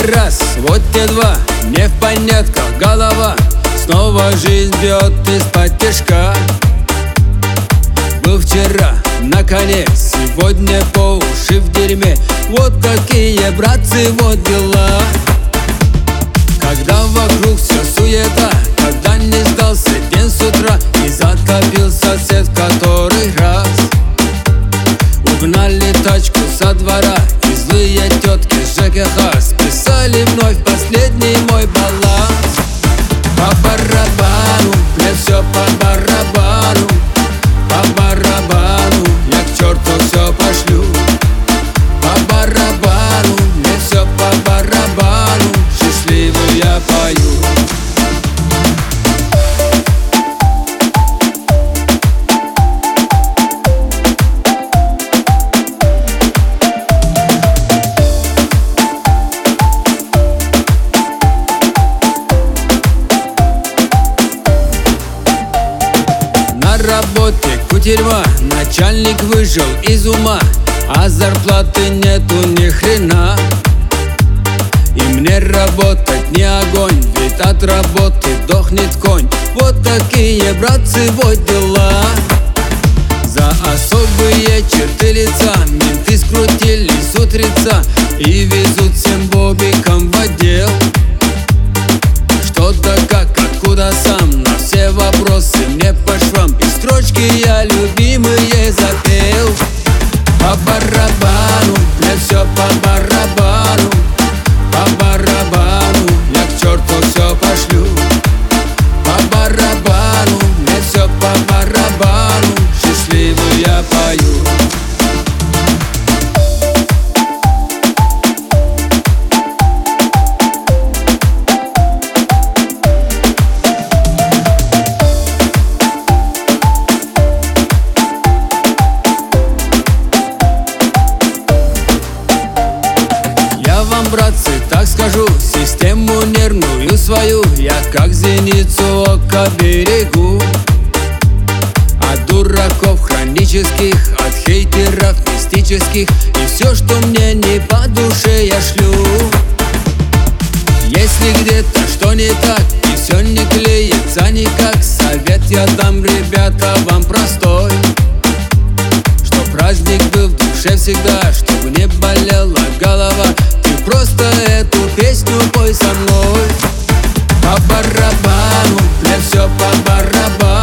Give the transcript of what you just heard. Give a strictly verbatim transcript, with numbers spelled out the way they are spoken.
раз, вот те два, не в понятках голова. Снова жизнь бьет из-под тишка. Был вчера на коне, сегодня по уши в дерьме. Вот такие, братцы, вот дела. Когда вокруг все суета, когда не сдался день с утра и затопил сосед который раз. Угнали тачку со двора и злые тетки с ЖКХ списали вновь последний мой баланс. По барабану, мне все по барабану. По барабану, я к черту все пошлю. По барабану, мне все по барабану. Счастливый я пою. На работе кутерьма, начальник выжил из ума, а зарплаты нету ни хрена. И мне работать не огонь, ведь от работы дохнет конь. Вот такие, братцы, вот дела. За особые черты лица менты скрутили с утреца и везут всем бобиком в отдел. Что да как, откуда сам, на все вопросы мне по швам. И строчки я любимые запел. По барабану, мне все по барабану. По барабану, я к черту все пошлю. По барабану, мне все по барабану. Счастливый я пою. Вам, братцы, так скажу, систему нервную свою я как зеницу ока берегу. От дураков хронических, от хейтеров мистических, и все, что мне не по душе, я шлю. Если где-то что не так и все не клеится никак, совет я дам, ребята, вам простой. Что праздник был в душе всегда, чтобы не болела голова. Просто эту песню пой со мной. По барабану, мне все по барабану.